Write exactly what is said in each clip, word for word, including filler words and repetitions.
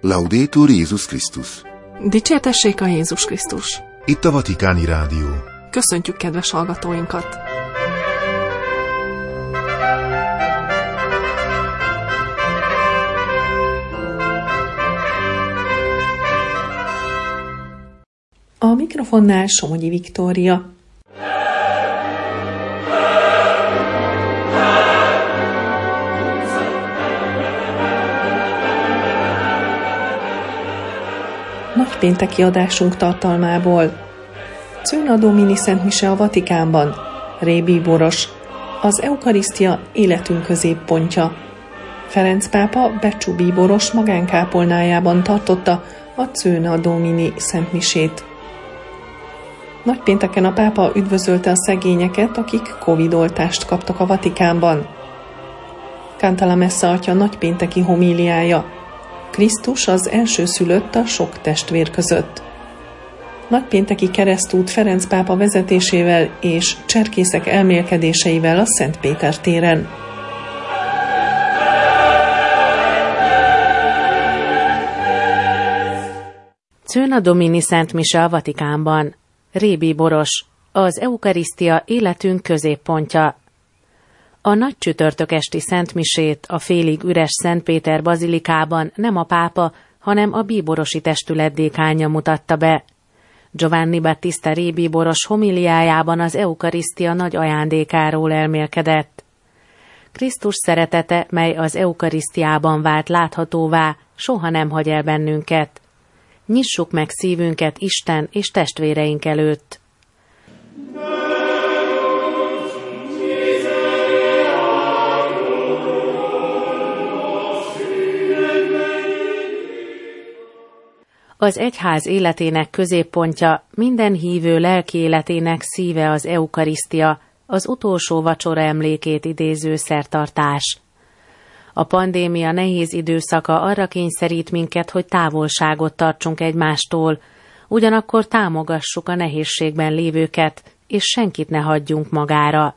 Laudetur Jézus Krisztus. Dicsértessék a Jézus Krisztus. Itt a Vatikáni Rádió. Köszöntjük kedves hallgatóinkat! A mikrofonnál Somogyi Viktória. Nagypénteki adásunk tartalmából: Cöna Domini Szent Mise a Vatikánban, Rébi Boros, az eukarisztia életünk középpontja. Ferenc pápa Becsú bíboros magánkápolnájában tartotta a Cöna Domini Szent Misét. Nagypénteken a pápa üdvözölte a szegényeket, akik Covid-oltást kaptak a Vatikánban. Canta la Messa atya nagypénteki homíliája: Krisztus az elsőszülött a sok testvér között. Nagypénteki keresztút Ferenc pápa vezetésével és cserkészek elmélkedéseivel a Szent Péter téren. Cöna Domini Szent Mise a Vatikánban. Rébi Boros, az eukarisztia életünk középpontja. A nagy csütörtök esti Szent Misét a félig üres Szent Péter bazilikában nem a pápa, hanem a bíborosi testület dékánja mutatta be. Giovanni Battista Rébi Boros homiliájában az eukarisztia nagy ajándékáról elmélkedett. Krisztus szeretete, mely az eukarisztiában vált láthatóvá, soha nem hagy el bennünket. Nyissuk meg szívünket Isten és testvéreink előtt. Az egyház életének középpontja, minden hívő lelki életének szíve az eukarisztia, az utolsó vacsora emlékét idéző szertartás. A pandémia nehéz időszaka arra kényszerít minket, hogy távolságot tartsunk egymástól, ugyanakkor támogassuk a nehézségben lévőket, és senkit ne hagyjunk magára.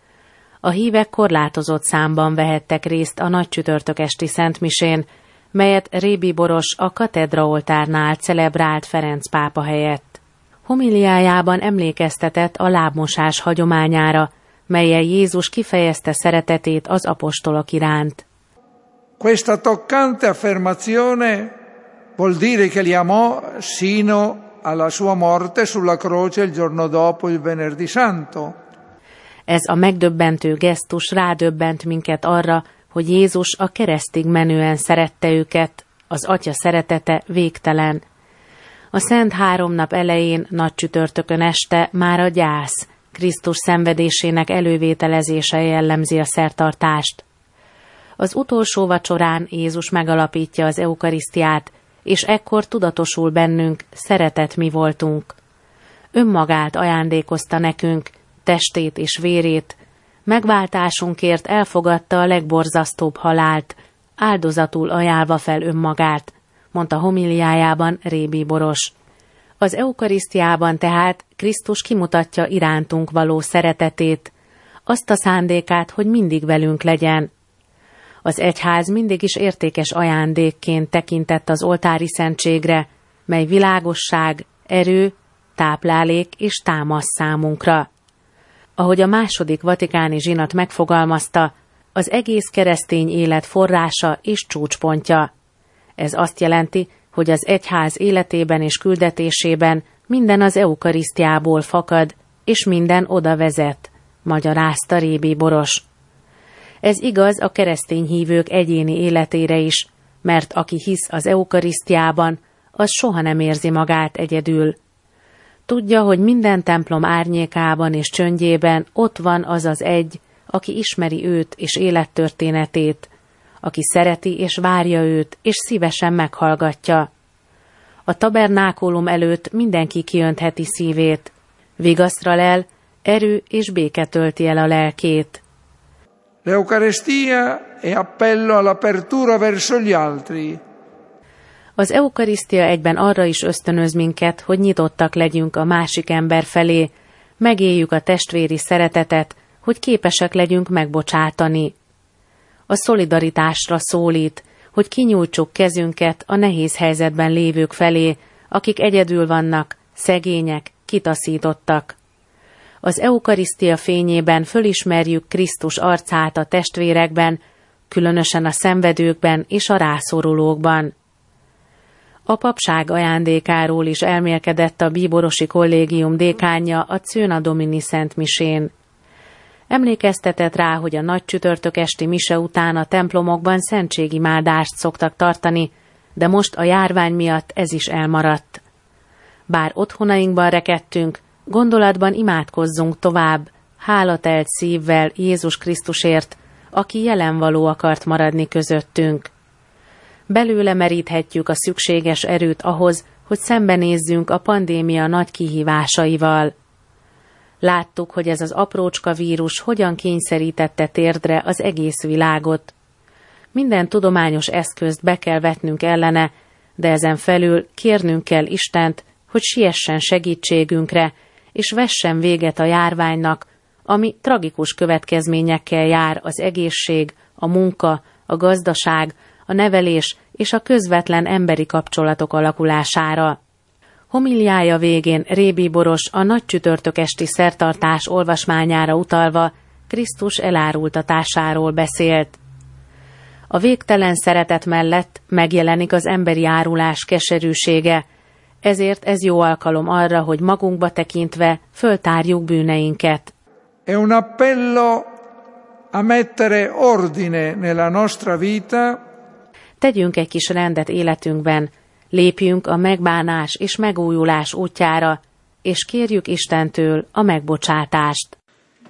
A hívek korlátozott számban vehettek részt a nagy csütörtök esti Szent Misén, melyet Rébi Boros a katedra oltárnál celebrált Ferenc pápa helyett. Homiliájában emlékeztetett a lábmosás hagyományára, mellyel Jézus kifejezte szeretetét az apostolok iránt. Questa toccante affermazione vuol dire che li amò sino alla sua morte sulla croce il giorno dopo il Venerdì Santo. Ez a megdöbbentő gesztus rádöbbent minket arra, hogy Jézus a keresztig menően szerette őket, az Atya szeretete végtelen. A Szent Háromnap elején, nagy csütörtökön este már a gyász, Krisztus szenvedésének elővételezése jellemzi a szertartást. Az utolsó vacsorán Jézus megalapítja az eukarisztiát, és ekkor tudatosul bennünk, szeretet mi voltunk. Önmagát ajándékozta nekünk, testét és vérét, megváltásunkért elfogadta a legborzasztóbb halált, áldozatul ajánlva fel önmagát, mondta homiliájában Rébi Boros. Az eukarisztiában tehát Krisztus kimutatja irántunk való szeretetét, azt a szándékát, hogy mindig velünk legyen. Az egyház mindig is értékes ajándékként tekintett az oltári szentségre, mely világosság, erő, táplálék és támasz számunkra. Ahogy a második vatikáni zsinat megfogalmazta, az egész keresztény élet forrása és csúcspontja. Ez azt jelenti, hogy az egyház életében és küldetésében minden az eukarisztiából fakad, és minden oda vezet, magyarázta Rébi Boros. Ez igaz a keresztény hívők egyéni életére is, mert aki hisz az eukarisztiában, az soha nem érzi magát egyedül. Tudja, hogy minden templom árnyékában és csöndjében ott van az az egy, aki ismeri őt és élettörténetét, aki szereti és várja őt, és szívesen meghallgatja. A tabernákulum előtt mindenki kiöntheti szívét, vigasztra lel, erő és béke tölti el a lelkét. L'Eucaristia è appello all'apertura verso gli altri. Az eukarisztia egyben arra is ösztönöz minket, hogy nyitottak legyünk a másik ember felé, megéljük a testvéri szeretetet, hogy képesek legyünk megbocsátani. A szolidaritásra szólít, hogy kinyújtsuk kezünket a nehéz helyzetben lévők felé, akik egyedül vannak, szegények, kitaszítottak. Az eukarisztia fényében fölismerjük Krisztus arcát a testvérekben, különösen a szenvedőkben és a rászorulókban. A papság ajándékáról is elmélkedett a bíborosi kollégium dékánja a Cöna Domini szentmisén. Emlékeztetett rá, hogy a nagy csütörtök esti mise után a templomokban szentségimádást szoktak tartani, de most a járvány miatt ez is elmaradt. Bár otthonainkban rekedtünk, gondolatban imádkozzunk tovább, hálatelt szívvel Jézus Krisztusért, aki jelenvaló akart maradni közöttünk. Belőle meríthetjük a szükséges erőt ahhoz, hogy szembenézzünk a pandémia nagy kihívásaival. Láttuk, hogy ez az aprócska vírus hogyan kényszerítette térdre az egész világot. Minden tudományos eszközt be kell vetnünk ellene, de ezen felül kérnünk kell Istent, hogy siessen segítségünkre, és vessen véget a járványnak, ami tragikus következményekkel jár az egészség, a munka, a gazdaság, a nevelés és a közvetlen emberi kapcsolatok alakulására. Homiliája végén Réby Boros a nagy csütörtök esti szertartás olvasmányára utalva Krisztus elárultatásáról beszélt. A végtelen szeretet mellett megjelenik az emberi árulás keserűsége, ezért ez jó alkalom arra, hogy magunkba tekintve föltárjuk bűneinket. È un appello a mettere ordine nella nostra vita. Tegyünk egy kis rendet életünkben, lépjünk a megbánás és megújulás útjára, és kérjük Istentől a megbocsátást.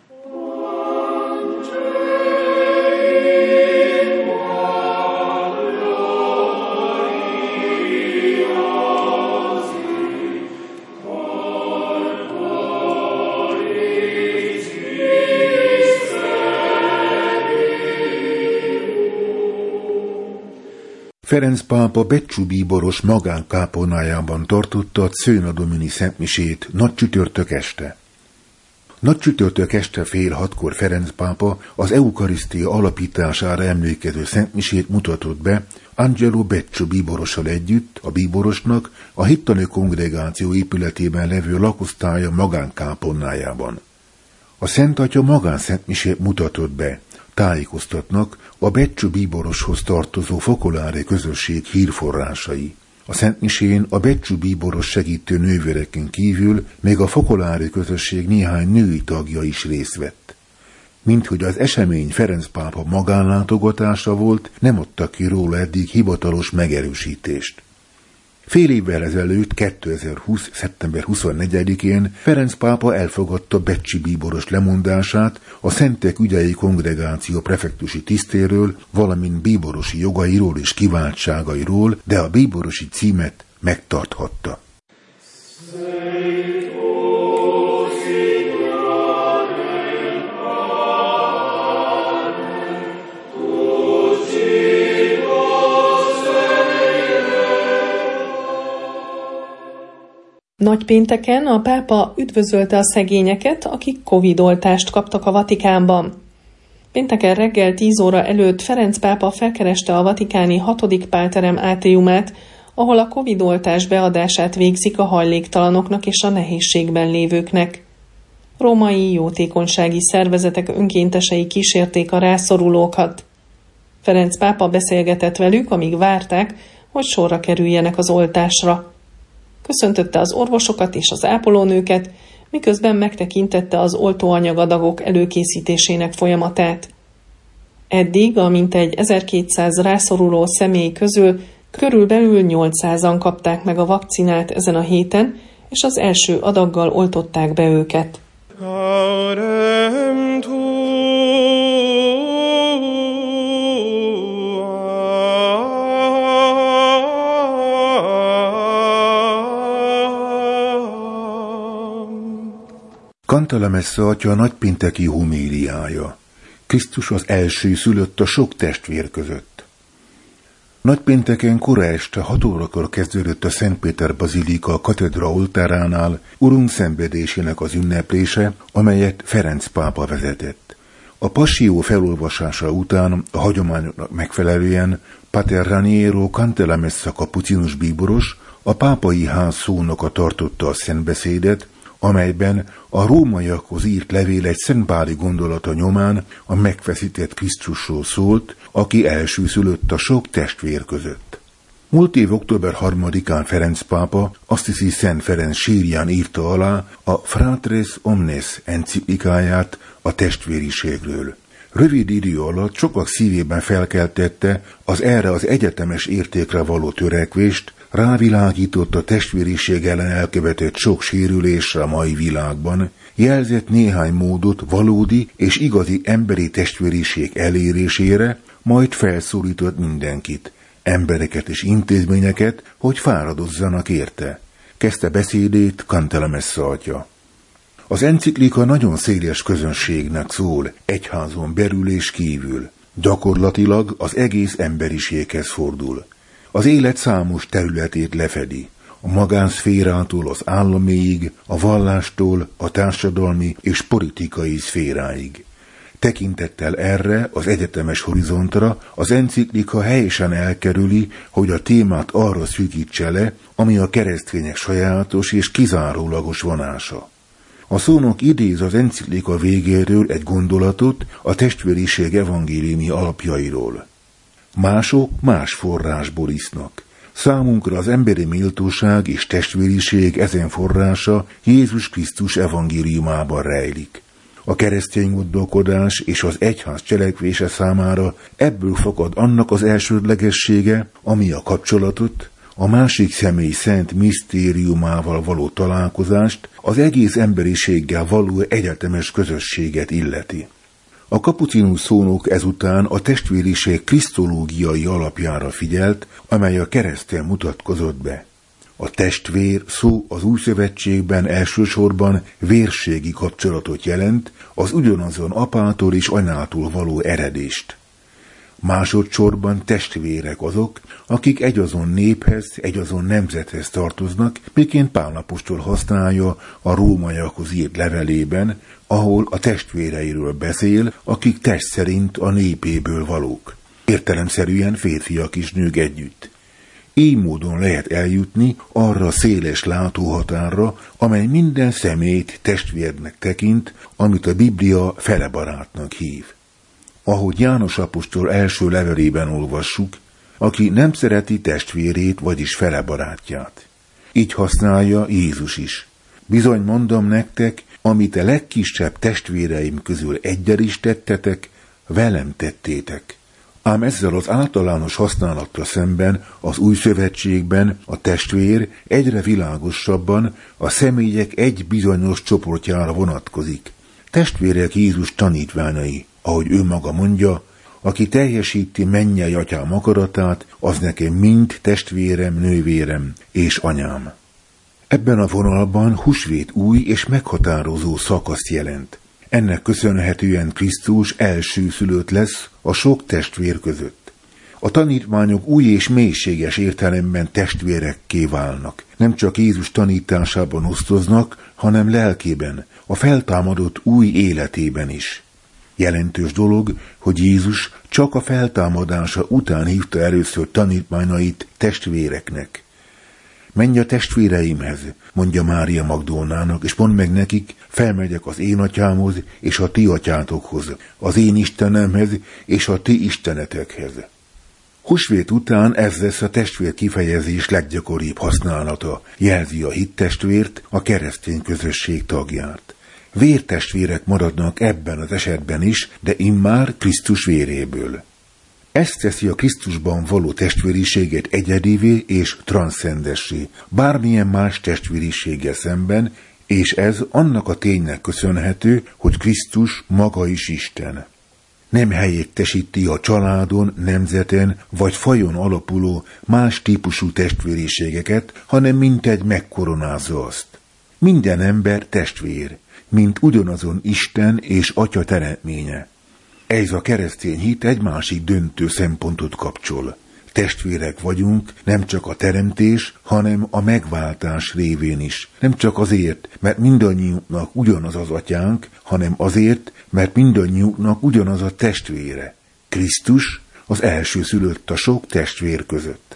Ferenc pápa Beccsú bíboros magánkápolnájában tartotta a Cöna Domini szentmisét nagy csütörtök este. Nagy csütörtök este fél hatkor Ferenc pápa az eukarisztia alapítására emlékező szentmisét mutatott be Angelo Beccsú bíborossal együtt a bíborosnak a hittani kongregáció épületében levő lakosztálya magánkápolnájában. A Szent Atya magánszentmisét mutatott be. Tájékoztatnak a Beccsú bíboroshoz tartozó fokolári közösség hírforrásai. A szentmisén a Beccsú bíboros segítő nővéreken kívül még a fokolári közösség néhány női tagja is részt vett. Minthogy az esemény Ferenc pápa magánlátogatása volt, nem adtak ki róla eddig hivatalos megerősítést. Fél évvel ezelőtt, kétezer-húsz. szeptember huszonnegyedikén Ferenc pápa elfogadta Beccsy bíboros lemondását a Szentek Ügyei Kongregáció prefektusi tisztéről, valamint bíborosi jogairól és kiváltságairól, de a bíborosi címet megtarthatta. Nagypénteken a pápa üdvözölte a szegényeket, akik Covid-oltást kaptak a Vatikánban. Pénteken reggel tíz óra előtt Ferenc pápa felkereste a vatikáni hatodik pálterem átriumát, ahol a Covid-oltás beadását végzik a hajléktalanoknak és a nehézségben lévőknek. Római jótékonysági szervezetek önkéntesei kísérték a rászorulókat. Ferenc pápa beszélgetett velük, amíg várták, hogy sorra kerüljenek az oltásra. Köszöntötte az orvosokat és az ápolónőket, miközben megtekintette az oltóanyagadagok előkészítésének folyamatát. Eddig a mintegy ezerkétszáz rászoruló személy közül körülbelül nyolcszázan kapták meg a vakcinát ezen a héten, és az első adaggal oltották be őket. Cantalamessa atya nagypénteki homíliája. Krisztus az első szülött a sok testvér között. Nagypénteken kora este hat órakor kezdődött a Szent Péter bazilika katedra oltáránál Urunk szenvedésének az ünneplése, amelyet Ferenc pápa vezetett. A Passió felolvasása után a hagyományoknak megfelelően Pater Raniero Cantalamessa kapucinus bíboros, a pápai ház szónoka tartotta a szentbeszédet, amelyben a rómaiakhoz írt levél egy szentpáli gondolata nyomán a megfeszített Krisztusról szólt, aki elsőszülött a sok testvér között. Múlt év október harmadikán Ferenc pápa Assisi Szent Ferenc sírján írta alá a Fratres Omnes enciklikáját a testvériségről. Rövid idő alatt sokak szívében felkeltette az erre az egyetemes értékre való törekvést, rávilágított a testvériség ellen elkövetett sok sérülésre a mai világban, jelzett néhány módot valódi és igazi emberi testvériség elérésére, majd felszólított mindenkit, embereket és intézményeket, hogy fáradozzanak érte. Kezdte beszédét Cantalamessa atya. Az enciklika nagyon széles közönségnek szól, egyházon belül és kívül. Gyakorlatilag az egész emberiséghez fordul. Az élet számos területét lefedi, a magánszférától az államéig, a vallástól a társadalmi és politikai szféráig. Tekintettel erre az egyetemes horizontra az enciklika helyesen elkerüli, hogy a témát arra szűkítse le, ami a keresztények sajátos és kizárólagos vonása. A szónok idéz az enciklika végéről egy gondolatot a testvériség evangéliumi alapjairól. Mások más forrásból isznak. Számunkra az emberi méltóság és testvériség ezen forrása Jézus Krisztus evangéliumában rejlik. A keresztény gondolkodás és az egyház cselekvése számára ebből fakad annak az elsődlegessége, ami a kapcsolatot, a másik személy szent misztériumával való találkozást, az egész emberiséggel való egyetemes közösséget illeti. A kapucinus szónok ezután a testvériség krisztológiai alapjára figyelt, amely a kereszten mutatkozott be. A testvér szó az új szövetségben elsősorban vérségi kapcsolatot jelent, az ugyanazon apától és anyától való eredést. Másodszorban testvérek azok, akik egyazon néphez, egyazon nemzethez tartoznak, miként Pál apostol használja a rómaiakhoz írt levelében, ahol a testvéreiről beszél, akik test szerint a népéből valók. Értelemszerűen férfiak és nők együtt. Így módon lehet eljutni arra széles látóhatárra, amely minden személyt testvérnek tekint, amit a Biblia felebarátnak hív. Ahogy János apostol első levelében olvassuk, aki nem szereti testvérét, vagyis felebarátját. Így használja Jézus is. Bizony mondom nektek, amit a legkisebb testvéreim közül egyel is tettetek, velem tettétek. Ám ezzel az általános használattal szemben az új szövetségben a testvér egyre világosabban a személyek egy bizonyos csoportjára vonatkozik. Testvérek Jézus tanítványai, ahogy ő maga mondja, aki teljesíti mennyei atyám akaratát, az nekem mind testvérem, nővérem és anyám. Ebben a vonalban húsvét új és meghatározó szakaszt jelent. Ennek köszönhetően Krisztus elsőszülött lesz a sok testvér között. A tanítványok új és mélységes értelemben testvérekké válnak. Nem csak Jézus tanításában osztoznak, hanem lelkében, a feltámadott új életében is. Jelentős dolog, hogy Jézus csak a feltámadása után hívta először tanítványait testvéreknek. Menj a testvéreimhez, mondja Mária Magdolnának, és mondd meg nekik, felmegyek az én atyámhoz és a ti atyátokhoz, az én Istenemhez és a ti istenetekhez. Húsvét után ez lesz a testvér kifejezés leggyakoribb használata, jelzi a hittestvért, a keresztény közösség tagját. Vértestvérek maradnak ebben az esetben is, de immár Krisztus véréből. Ez teszi a Krisztusban való testvériséget egyedivé és transzcendessé, bármilyen más testvériséggel szemben, és ez annak a ténynek köszönhető, hogy Krisztus maga is Isten. Nem helyettesíti a családon, nemzeten vagy fajon alapuló más típusú testvériségeket, hanem mintegy megkoronázza azt. Minden ember testvér, mint ugyanazon Isten és Atya teremtménye. Ez a keresztény hit egy másik döntő szempontot kapcsol. Testvérek vagyunk nem csak a teremtés, hanem a megváltás révén is. Nem csak azért, mert mindannyiunknak ugyanaz az atyánk, hanem azért, mert mindannyiunknak ugyanaz a testvére. Krisztus az első szülött a sok testvér között.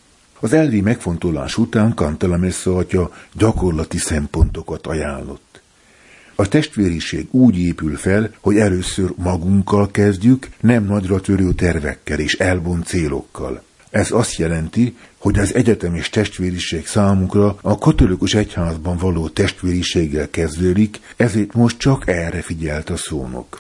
Az elvi megfontolás után Cantalamessa atya gyakorlati szempontokat ajánlott. A testvériség úgy épül fel, hogy először magunkkal kezdjük, nem nagyra törő tervekkel és elvont célokkal. Ez azt jelenti, hogy az egyetemes testvériség számunkra a katolikus egyházban való testvériséggel kezdődik, ezért most csak erre figyelt a szónok.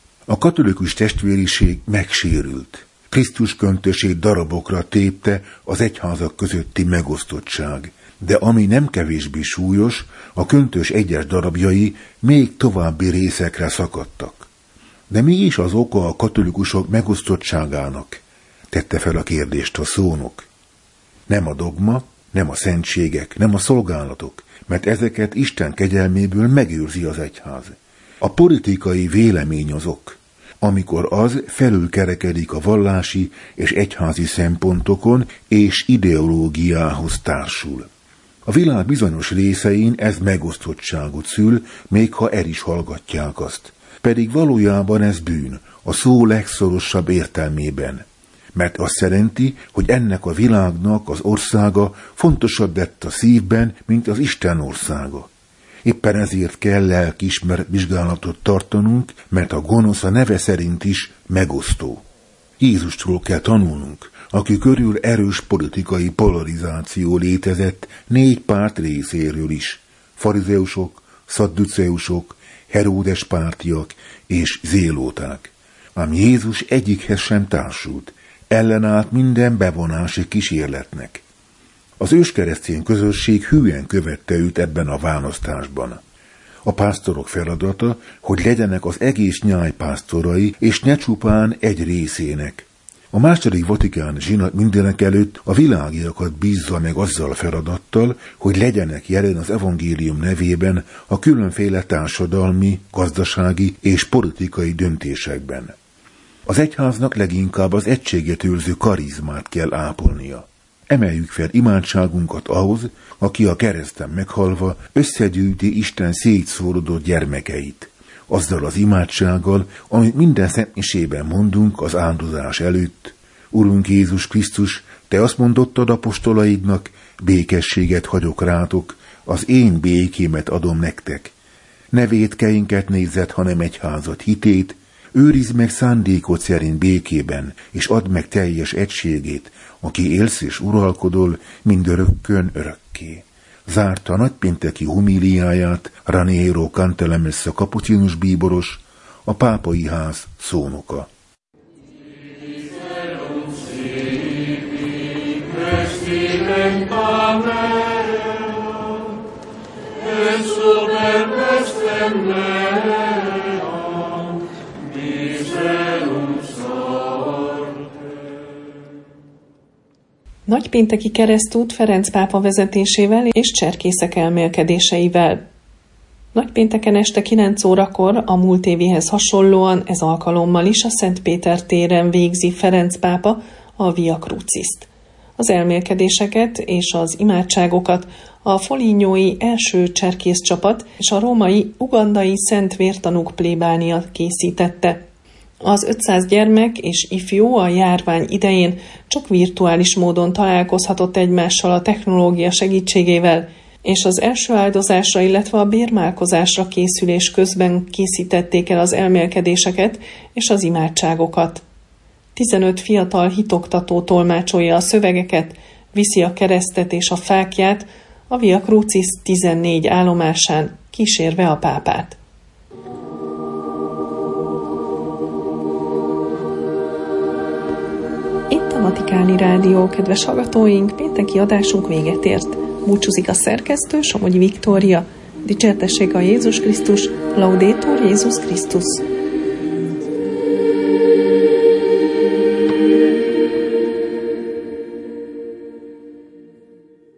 A katolikus testvériség megsérült. Krisztus köntösét darabokra tépte az egyházak közötti megosztottság, de ami nem kevésbé súlyos, a köntös egyes darabjai még további részekre szakadtak. De mi is az oka a katolikusok megosztottságának? Tette fel a kérdést a szónok. Nem a dogma, nem a szentségek, nem a szolgálatok, mert ezeket Isten kegyelméből megőrzi az egyház. A politikai vélemény az ok, amikor az felülkerekedik a vallási és egyházi szempontokon és ideológiához társul. A világ bizonyos részein ez megosztottságot szül, még ha el is hallgatják azt. Pedig valójában ez bűn, a szó legszorosabb értelmében. Mert azt jelenti, hogy ennek a világnak az országa fontosabb lett a szívben, mint az Isten országa. Éppen ezért kell lelkiismeret vizsgálatot tartanunk, mert a gonosz a neve szerint is megosztó. Jézustól kell tanulnunk, aki körül erős politikai polarizáció létezett négy párt részéről is. Farizeusok, szadduceusok, Heródes pártiak és zélóták. Ám Jézus egyikhez sem társult, ellenállt minden bevonási kísérletnek. Az őskeresztény közösség hűen követte őt ebben a választásban. A pásztorok feladata, hogy legyenek az egész nyáj pásztorai, és ne csupán egy részének. A második vatikáni zsinat mindenek előtt a világiakat bízza meg azzal a feladattal, hogy legyenek jelen az evangélium nevében a különféle társadalmi, gazdasági és politikai döntésekben. Az egyháznak leginkább az egységet őrző karizmát kell ápolnia. Emeljük fel imádságunkat ahhoz, aki a kereszten meghalva összegyűjti Isten szétszórodott gyermekeit. Azzal az imádsággal, amit minden szentmisében mondunk az áldozás előtt. Urunk Jézus Krisztus, Te azt mondottad apostolaidnak, békességet hagyok rátok, az én békémet adom nektek. Ne vétkeinket nézzed, hanem egyházat hitét, őrizd meg szándékod szerint békében, és add meg teljes egységét, aki élsz és uralkodol mindörökkön örökké. Zárta a nagypénteki homíliáját Raniero Cantalamessa kapucinus bíboros, a pápai ház szónoka. Nagypénteki keresztút Ferenc pápa vezetésével és cserkészek elmélkedéseivel. Nagypénteken este kilenc órakor a múlt évihez hasonlóan ez alkalommal is a Szent Péter téren végzi Ferenc pápa a Via Crucist. Az elmélkedéseket és az imádságokat a Folignói első cserkészcsapat és a római ugandai Szent Vértanúk plébánia készítette. Az ötszáz gyermek és ifjú a járvány idején csak virtuális módon találkozhatott egymással a technológia segítségével, és az első áldozásra, illetve a bérmálkozásra készülés közben készítették el az elmélkedéseket és az imádságokat. tizenöt fiatal hitoktató tolmácsolja a szövegeket, viszi a keresztet és a fáklyát a Via Crucis tizennégy állomásán, kísérve a pápát. Itt a Vatikáni Rádió, kedves hallgatóink, pénteki adásunk véget ért. Búcsúzik a szerkesztő, Somogyi Viktória. Dicsértessék a Jézus Krisztus, Laudetur Jézus Krisztus.